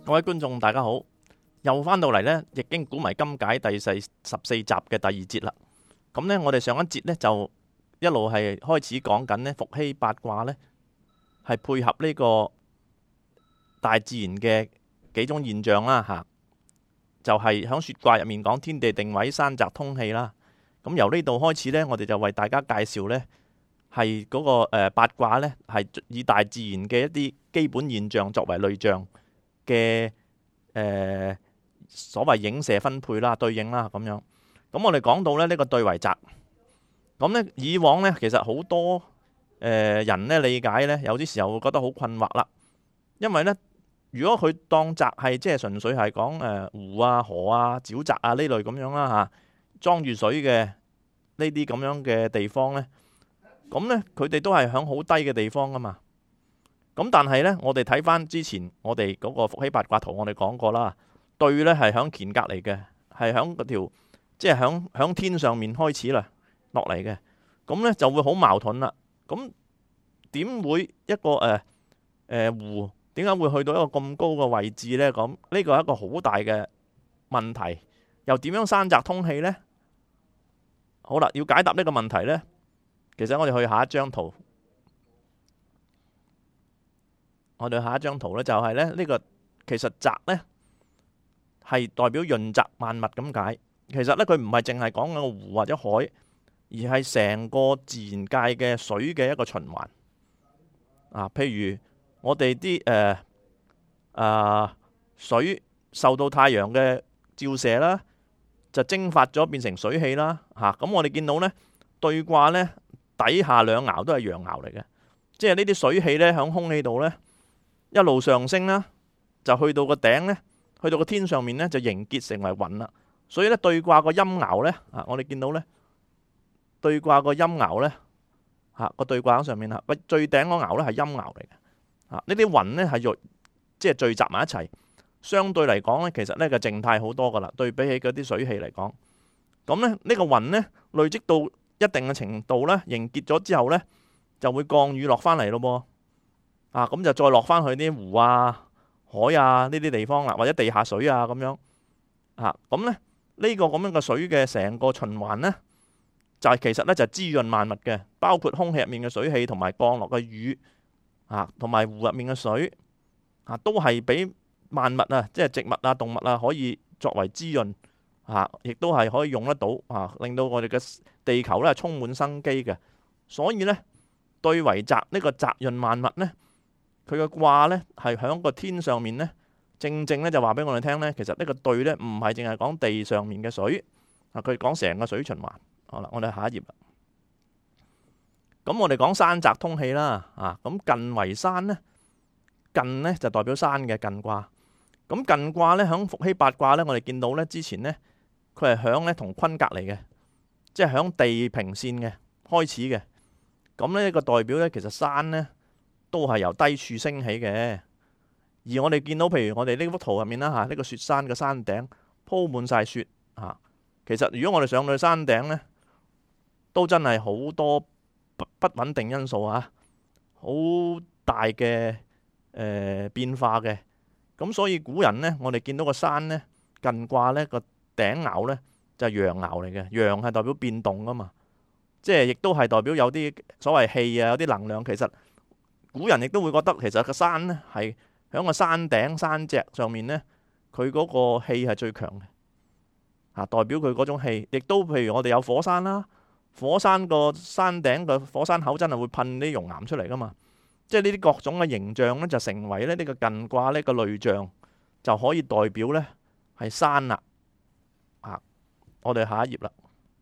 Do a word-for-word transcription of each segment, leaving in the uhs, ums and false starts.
各位觀眾大家好，又翻到嚟呢《易經古謎今解》第四十四集嘅第二節啦。咁呢，我哋上一節呢就一路係開始講緊呢伏羲八卦呢係配合呢個大自然嘅幾種現象啦吓，就係響說卦入面講天地定位、山澤通氣啦。咁由呢度開始呢，我哋就為大家介紹呢係嗰個誒八卦呢係以大自然嘅一啲基本現象作為類象嘅誒、呃、所謂影射分配啦、對應啦咁樣。咁我哋講到咧呢個對為澤，咁呢以往呢，其實好多誒、呃、人呢理解呢，有啲時候會覺得好困惑啦。因為呢，如果佢當澤係即係純粹係講誒湖啊、河啊、沼澤啊呢類咁樣啦嚇，裝住水嘅呢啲咁樣嘅地方呢，咁呢，佢哋都係響好低嘅地方噶嘛。咁但係呢，我哋睇翻之前我哋嗰個伏羲八卦圖，我哋講過啦，對呢係響乾格嚟嘅，係響嗰條即係響響天上面開始啦落嚟嘅，咁呢就會好矛盾啦。咁點會一個誒誒、呃、湖點解會去到一個咁高嘅位置呢？咁呢個係一個好大嘅問題，又點樣山澤通氣呢？好啦，要解答呢個問題呢，其實我哋去下一張圖。我哋下一張圖呢，就係咧呢個其實澤呢係代表潤澤萬物咁解。其實呢，佢唔係淨係講緊個湖或者海，而係成個自然界嘅水嘅一個循環。啊，譬如我哋啲誒啊水受到太陽嘅照射啦，就蒸發咗變成水氣啦。嚇、啊，咁我哋見到呢對卦呢底下兩爻都係陽爻嚟嘅，即係呢啲水氣呢喺空氣度呢，一路上升啦，就去到個頂呢，去到個天上面呢，就凝結成為雲啦。所以咧對卦個陰爻呢，啊，我哋見到呢對卦個陰爻呢，嚇個對卦喺上面啦，最頂嗰爻呢係陰爻嚟嘅。啊，呢啲雲呢係聚即係聚集埋一齊，相對嚟講呢，其實呢個靜態好多噶啦。對比起嗰啲水氣嚟講，咁呢呢個雲呢累積到一定嘅程度呢，凝結咗之後呢，就會降雨落翻嚟咯噃。啊，咁就再落翻去啲湖啊、海啊呢啲地方啦，或者地下水啊咁樣。啊，咁咧呢個咁樣嘅水嘅成個循環呢，就係其實呢就滋潤萬物嘅，包括空氣入面嘅水氣同埋降落嘅雨啊，同埋湖入面嘅水啊，都係俾萬物啊，即係植物啊、動物啊，可以作為滋潤啊，亦都係可以用得到啊，令到我哋嘅地球呢充滿生機嘅。所以呢，對為澤呢個澤潤萬物呢，佢嘅卦呢係響個天上面呢，正正呢就話俾我哋聽呢，其實呢個對呢唔係淨係講地上面嘅水啊，佢講成個水循環。好啦，我哋下一頁啦。咁我哋講山澤通氣啦，啊，咁艮為山呢，艮呢就代表山嘅艮卦。咁艮卦呢，響伏羲八卦呢，我哋見到呢之前呢，佢係響呢同坤格嚟嘅，即係響地平線嘅開始嘅。咁呢一個代表呢，其實山呢都係由低處升起嘅。而我哋見到，譬如我哋呢幅圖入面啦嚇，呢個雪山嘅山頂鋪滿晒雪嚇。其實如果我哋上到去山頂呢，都真係好多不不穩定因素啊，好大嘅誒、呃、變化嘅。咁所以古人呢，我哋見到個山呢，艮卦呢個頂爻呢，就係陽爻嚟嘅，陽係代表變動噶嘛，即係亦都係代表有啲所謂氣啊，有啲能量。其實古人亦都會覺得，其實個山呢係喺個山頂山脊上面呢，佢嗰個氣係最強嘅，啊，代表佢嗰種氣。亦都譬如我哋有火山啦，火山個山頂個火山口真係會噴啲熔岩出嚟噶嘛，即係呢啲各種嘅形象呢，就成為咧呢個艮卦呢個類象，就可以代表呢係山啦。啊，我哋下一頁啦。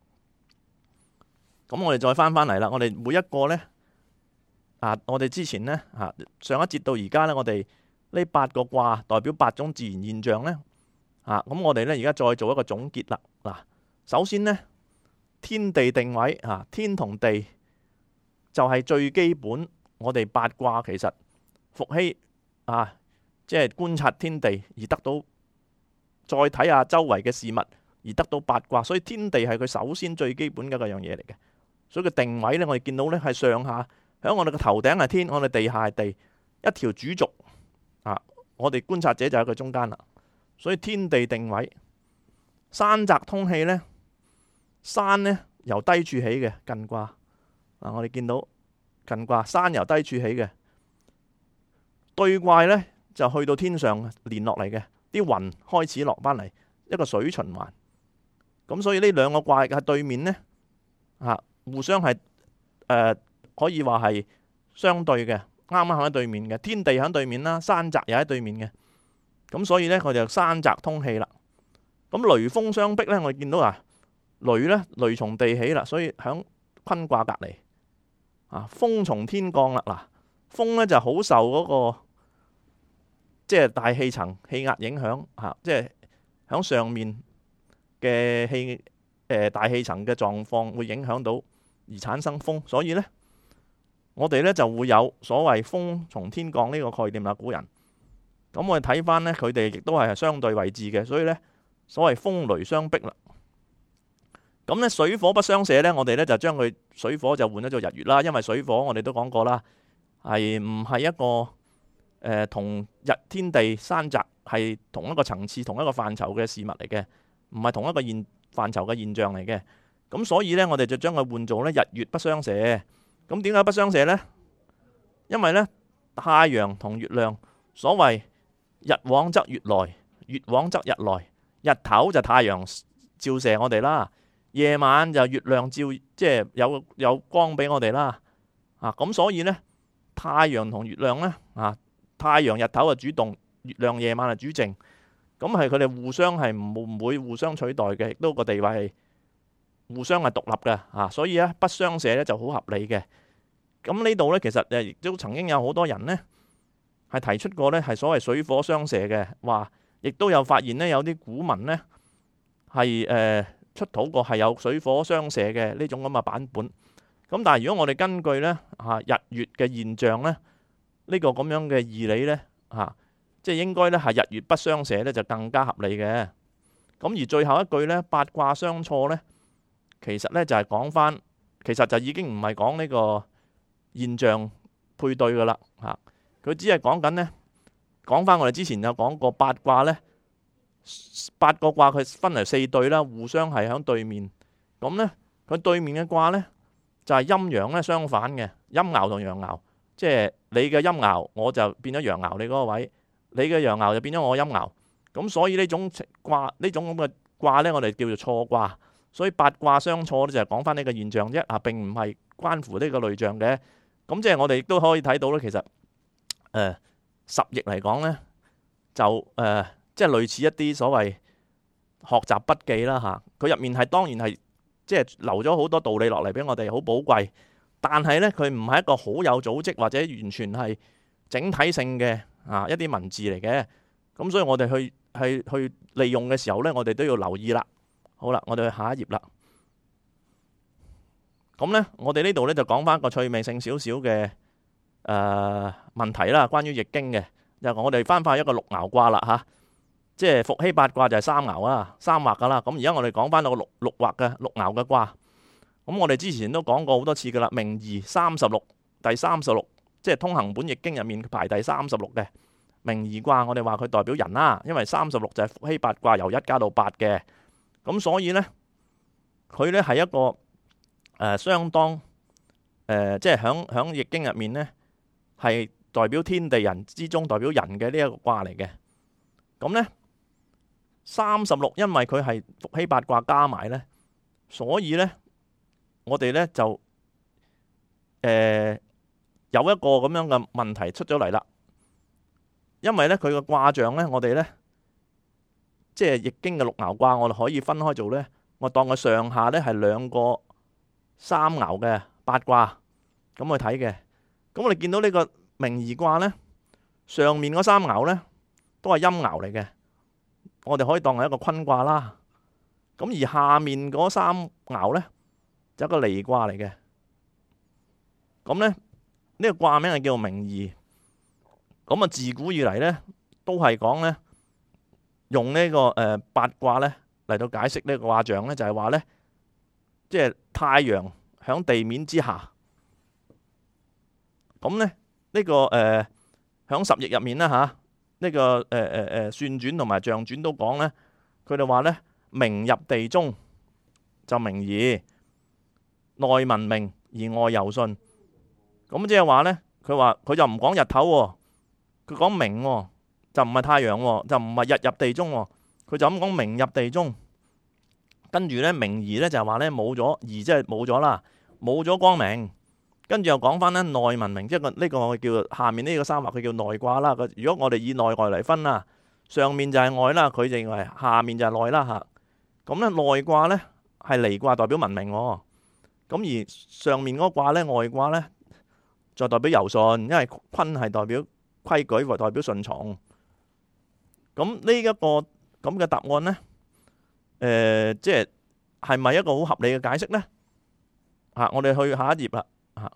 咁我哋再翻翻嚟啦，我哋每一個呢，啊，我哋之前呢，啊，上一節到而家呢，我哋呢八個卦代表八種自然現象呢。啊，咁我哋呢而家再做一個總結啦。嗱，首先呢，天地定位啊，天同地就係最基本。我哋八卦其實伏羲啊，即係觀察天地而得到，再睇下周圍嘅事物而得到八卦。所以天地係佢首先最基本嘅一樣嘢嚟嘅。所以個定位呢，我哋見到呢係上下，喺我哋嘅頭頂係天，我哋地下係地，一條主軸啊， 我哋觀察者就喺佢中間啦。所以天地定位，山澤通氣呢，山呢由低處起嘅艮卦嗱，我哋見到艮卦山由低處起嘅，兌卦呢就去到天上連落嚟嘅，啲雲開始落翻嚟，一個水循環。咁所以呢兩個卦嘅對面呢，啊，互相係誒、呃、可以話係相對嘅，啱啱喺對面嘅，天地喺對面啦，山澤又喺對面嘅。咁所以呢，佢就山澤通氣啦。咁雷風相逼呢，我哋見到啊，雷呢，雷從地起啦，所以喺坤卦隔離啊，風從天降啦。嗱，風呢就好受嗰、那個即係、就是、大氣層氣壓影響嚇，即係喺上面嘅氣誒、呃、大氣層嘅狀況會影響到而產生風，所以呢，我哋呢就會有所謂風從天降呢個概念啦。古人咁我哋睇翻呢，佢哋亦都係相對位置嘅，所以呢，所謂風雷相逼啦。咁呢，水火不相射呢，我哋呢就將佢水火就換咗做日月啦，因為水火我哋都講過啦，係唔係一個誒同日天地山澤係同一個層次、同一個範疇嘅事物嚟嘅，唔係同一個現範疇嘅現象嚟嘅。咁所以呢，我哋就將佢換做呢日月不相射。咁點解不相射呢？因為呢，太陽同月亮，所謂日往則月來，月往則日來。日頭就太陽照射我哋啦，夜晚就月亮照，即係有有光俾我哋啦。啊，咁所以呢，太陽同月亮呢，啊，太陽日頭就主動，月亮夜晚就主靜。咁係佢哋互相係唔唔會互相取代嘅，亦都個地位係互相係獨立嘅。啊，所以咧不相射咧就好合理嘅。咁呢度呢，其實誒亦都曾經有好多人呢係提出過呢係所謂水火相射嘅，話亦都有發現呢，有啲古文呢係誒、呃、出土過係有水火相射嘅呢種咁嘅版本。咁但係如果我哋根據呢嚇日月嘅現象呢，呢、呢個咁樣嘅義理呢，嚇、啊，即係應該呢係日月不相射呢就更加合理嘅。咁而最後一句呢，八卦相錯呢，其實呢就係講翻，其實就已經唔係講呢個現象配對噶啦嚇，佢只係講緊呢，講翻我哋之前有講過八卦呢，八個卦佢分為四對啦，互相係喺對面。咁呢，佢對面嘅卦呢，就係陰陽咧相反嘅，陰爻同陽爻，即係你嘅陰爻我就變咗陽爻，你嗰個位，你嘅陽爻就變咗我陰爻。咁所以呢種卦呢種咁嘅卦呢，我哋叫做錯卦。所以八卦相錯咧就係講翻呢個現象啫，啊並唔係關乎呢個類象嘅。咁即係我哋亦都可以睇到咧，其實誒、呃、十翼嚟講呢，就誒、呃、即係類似一啲所謂學習筆記啦嚇。佢、啊、入面係當然係即係留咗好多道理落嚟俾我哋，好寶貴。但係呢，佢唔係一個好有組織或者完全係整體性嘅啊一啲文字嚟嘅。咁所以我哋去去去利用嘅時候呢，我哋都要留意啦。好啦，我哋去下一頁啦。咁呢，我哋呢度呢就講翻個趣味性少少嘅誒問題啦，關於易經嘅。就我哋翻返一個六爻卦啦嚇，即係伏羲八卦就係三爻啊，三畫噶啦。咁而家我哋講翻到個六六畫嘅六爻嘅卦。咁我哋之前都講過好多次噶啦，名義三十六，第三十六，即係通行本易經入面排第三十六嘅名義卦。我哋話佢代表人啦，因為三十六就係伏羲八卦由一加到八嘅。咁所以呢，佢呢係一個誒、呃、相當誒、呃，即係響響易經入面呢，係代表天地人之中代表人嘅呢一個卦嚟嘅。咁呢，三十六因為佢係伏羲八卦加埋呢，所以呢，我哋呢就誒、呃、有一個咁樣嘅問題出咗嚟啦。因為呢，佢個卦象呢，我哋呢。即係易經嘅六爻卦，我哋可以分開做呢。我當佢上下呢係兩個三爻嘅八卦咁去睇嘅。咁我哋見到呢個名義卦呢，上面嗰三爻呢都係陰爻嚟嘅，我哋可以當係一個坤卦啦。咁而下面嗰三爻呢，就一個離卦嚟嘅。咁呢，呢、呢個卦名係叫做名義。咁啊自古以嚟呢，都係講呢。用呢個誒八卦咧嚟到解釋呢個卦象咧，就係話咧，即係太陽響地面之下，咁咧呢個誒響十翼入面啦嚇， 呢個誒誒誒算轉同埋象轉都講咧，佢哋話咧明入地中就明夷，內聞明而外柔順。咁即係話咧，佢話佢就唔講日頭喎，佢講明喎，就唔係太陽喎，就唔係日入地中喎，佢就咁講明入地中。跟住咧明夷咧就係話咧冇咗夷，即係冇咗啦，冇咗光明。跟住又講翻咧內聞明，即係個呢個叫下面呢個三畫，佢叫內卦啦。如果我哋以內外嚟分啦，上面就係外啦，佢認為下面就係內啦嚇。咁咧內卦咧係離卦，代表文明喎。咁而上面嗰個卦咧外卦咧就代表柔順，因為坤係代表規矩或代表順從。咁呢一個咁嘅答案咧，誒、呃、即係係咪一個好合理嘅解釋咧？嚇，我哋去下一頁啦。嚇，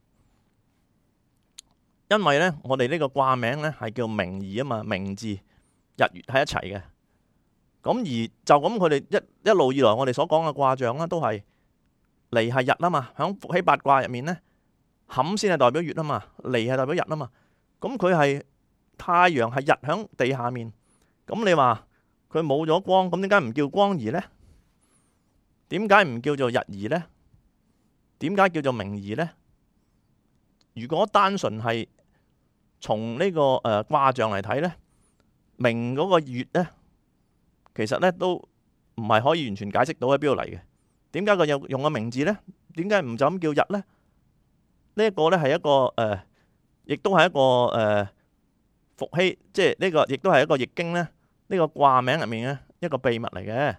因為咧我哋呢個卦名咧係叫明夷啊嘛，明字日月喺一齊嘅。咁而就咁佢哋一一路以來我哋所講嘅卦象啦，都係離係日啊嘛。響伏羲八卦入面咧，坎先係代表月啊嘛，離係代表日啊嘛。咁佢係太陽係日響地下面，咁你話佢冇咗光，咁點解唔叫光夷咧？點解唔叫做日夷咧？點解叫做明夷咧？如果單純係從呢個誒卦象嚟睇咧，明嗰個月咧，其實咧都唔係可以完全解釋到喺邊度嚟嘅。點解佢有用個明字咧？點解唔就咁叫日咧？呢一個咧係一個誒，亦都係一個誒伏羲，即係呢個亦都係一個易經咧。呢個卦名入面咧一個秘密嚟嘅。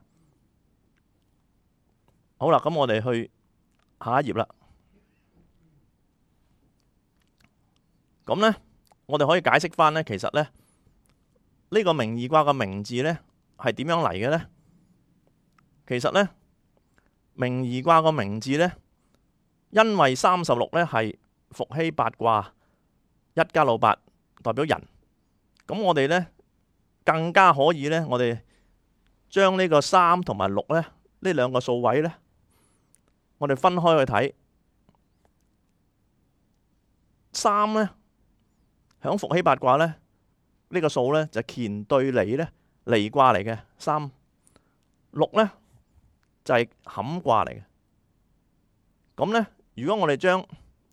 好啦，咁我哋去下一頁啦。咁咧，我哋可以解釋翻咧，其實咧呢個明夷卦嘅明字咧係點樣嚟嘅咧？其實咧明夷卦個明字咧，因為三十六咧係伏羲八卦一加六八代表人，咁我哋咧更加可以咧，我哋將呢個三同埋六咧呢兩個數位咧，我哋分開去睇。三咧響伏羲八卦咧呢個數咧就乾對離咧離卦嚟嘅，三六咧就係坎卦嚟嘅。咁咧如果我哋將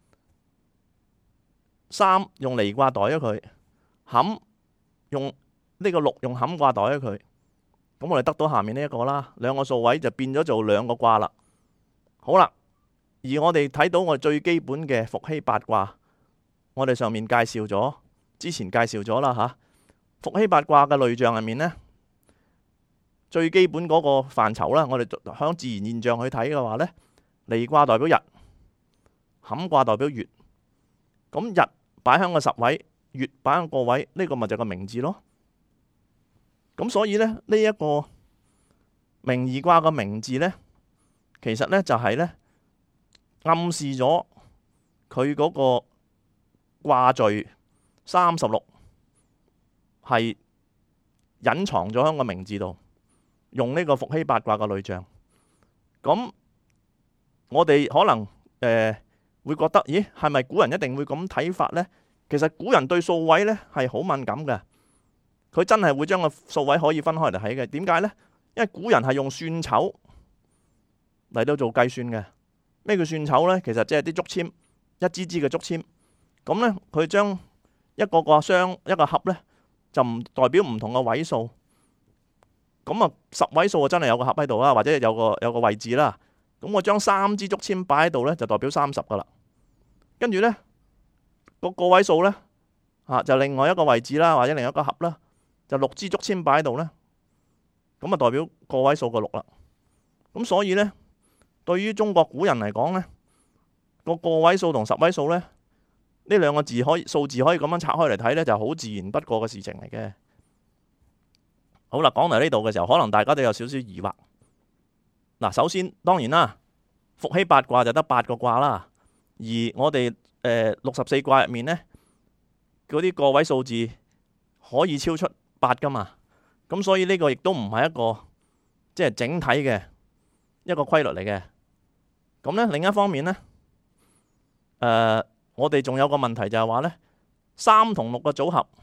三用離卦代咗佢，坎用呢個六用坎卦代咗佢，咁我哋得到下面呢一個啦，兩個數位就變咗做兩個卦啦。好啦，而我哋睇到我哋最基本嘅伏羲八卦，我哋上面介紹咗，之前介紹咗啦吓。伏羲八卦嘅類象入面呢，最基本嗰個範疇啦，我哋響自然現象去睇嘅話呢，離卦代表日，坎卦代表月。咁日擺響個十位，月擺響個位，呢個咪就係個明字咯。咁所以呢，呢一個明夷卦嘅明字呢，其實呢就係呢暗示咗佢嗰個卦序三十六係隱藏咗喺個明字度，用呢個伏羲八卦嘅類象。咁我哋可能誒、呃、會覺得，咦，係咪古人一定會咁睇法呢？其實古人對數位呢係好敏感嘅，佢真係會將個數位可以分開嚟睇嘅。點解呢？因為古人係用算籌嚟到做計算嘅。咩叫算籌呢？其實即係啲竹籤，一支支嘅竹籤。咁呢，佢將一個個箱一個盒呢，就唔代表唔同嘅位數。咁啊，十位數啊真係有個盒喺度啦，或者有個有個位置啦。咁我將三支竹籤擺喺度呢，就代表三十噶啦。跟住呢，個個位數呢，啊，就另外一個位置啦，或者另一個盒啦，就六支竹籤擺喺度呢。咁啊代表個位數個六啦。咁所以呢，對於中國古人嚟講呢，個個位數同十位數呢，呢兩個字可以數字可以咁樣拆開嚟睇呢，就好自然不過嘅事情嚟嘅。好啦，講嚟呢度嘅時候，可能大家都有少少疑惑。嗱，首先當然啦，伏羲八卦就得八個卦啦，而我哋誒六十四卦入面呢，嗰啲個位數字可以超出八噶嘛。咁所以呢個亦都唔係一個即係整體嘅一個規律嚟嘅。咁呢，另一方面呢，誒、呃、我哋仲有個問題就係話呢，三同六嘅組合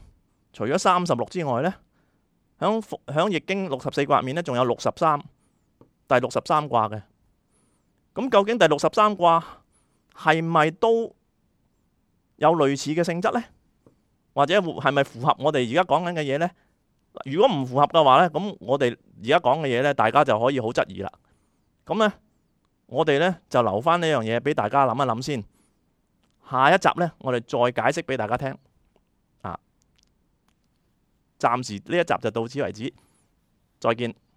除咗三十六之外呢，響響易經六十四卦入面呢，仲有六十三，第六十三卦嘅。咁究竟第六十三卦係咪都有類似嘅性質呢？或者係咪符合我哋而家講緊嘅嘢呢？如果唔符合嘅話呢，咁我哋而家講嘅嘢呢，大家就可以好質疑啦。咁呢，我哋呢就留翻呢樣嘢俾大家諗一諗先。下一集呢，我哋再解釋俾大家聽。啊，暫時呢一集就到此為止，再見。